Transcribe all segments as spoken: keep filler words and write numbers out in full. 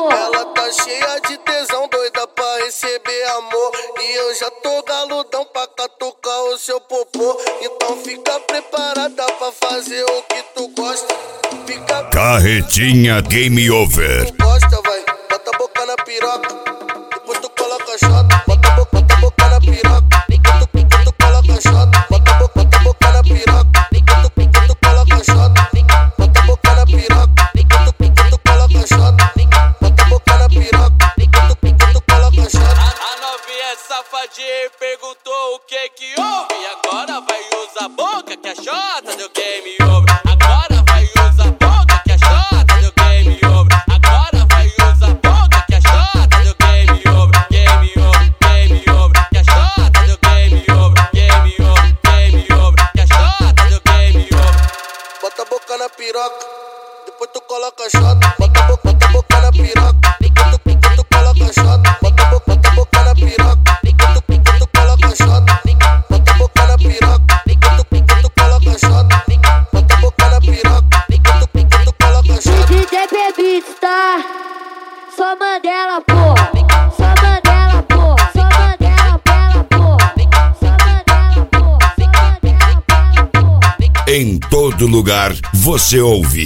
pô. Ela tá cheia de tesão, doida pra receber amor. E eu já tô galudão pra catucar o seu popô. Então fica preparada pra fazer o que tu gosta. Fica Carretinha Game Over. tu gosta, vai. Bota a boca na piroca, depois tu coloca a chota. Bota a boca, bota a boca na piroca, enquanto tu, enquanto tu coloca a chota. Bota a boca, bota a boca na piroca, enquanto tu, enquanto tu coloca a chota. Bota a boca na piroca, enquanto tu, enquanto tu coloca a chota. Bota a boca na piroca, enquanto tu, enquanto tu coloca a chota. A novinha safadinha perguntou o que que houve. E agora vai usar a boca que a chota deu game over. Agora vai usar a boca que a chota deu game over. Agora vai usar a boca que a chota deu game over. Game over, game over, que a chota deu game over. Game over, game over, que a chota deu game over. Bota a boca na piroca, depois tu coloca a chota. Bota a boca, bota a boca na piroca, enquanto tu, enquanto tu coloca a chota. Bota a boca, bota a boca na piroca, enquanto tu, enquanto tu coloca a chota. Bota a boca na piroca, enquanto tu, enquanto tu coloca a chota. Bota a boca na piroca, enquanto tu, enquanto tu coloca a chota. D J Beats, tá? Só Mandela, pô. Só Mandela, pô. Só Mandela, pela, pô. Só Mandela, pô. Só Mandela, pela, pô. Em todo lugar você ouve.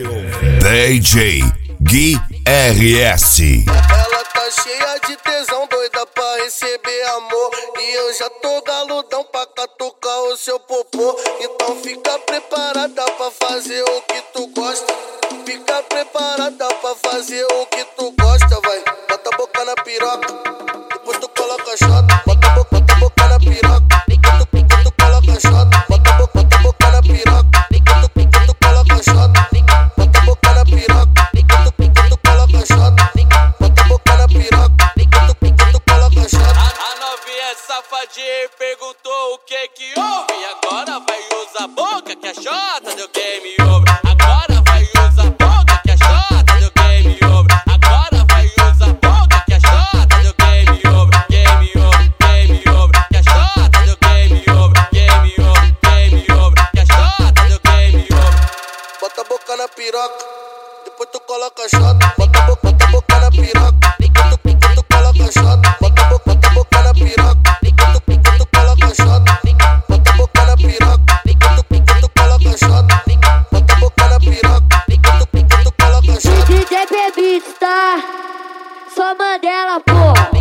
D J Gui R S. Ela tá cheia de tesão, doida pra receber amor. E eu já tô galudão pra catucar o seu popô. Então fica preparada pra fazer o que tu gosta. Fica preparada pra fazer o que tu gosta, vai. Bota a boca na piroca, depois tu coloca a chota. Bota a boca, bota a boca na piroca, enquanto tu, enquanto tu coloca a chota. Bota a boca, bota a boca na piroca, enquanto tu, enquanto tu coloca a chota. Bota a boca na piroca, enquanto tu, enquanto tu coloca a chota. Bota a boca na piroca, enquanto tu, enquanto tu coloca a chota. A, a novinha safadinha perguntou o que que houve. E agora vai usar a boca que a chota deu game over. Agora vai usar a boca que a chota deu game over. Agora vai usar a boca que a chota deu game over. Game over, game over, que a chota deu game over. Game over, game over, que a chota deu game over. Bota a boca na piroca, depois tu coloca a chota. Bota a boca, bota a boca na piroca, enquanto tu, enquanto tu coloca a chota. Bota a boca, bota a boca na piroca, enquanto tu, enquanto tu coloca a chota. Bota a boca na piroca, enquanto tu, enquanto tu coloca a chota. Bota a boca na piroca, enquanto tu, enquanto tu coloca a chota. D J Beats, tá? Só Mandela, pô.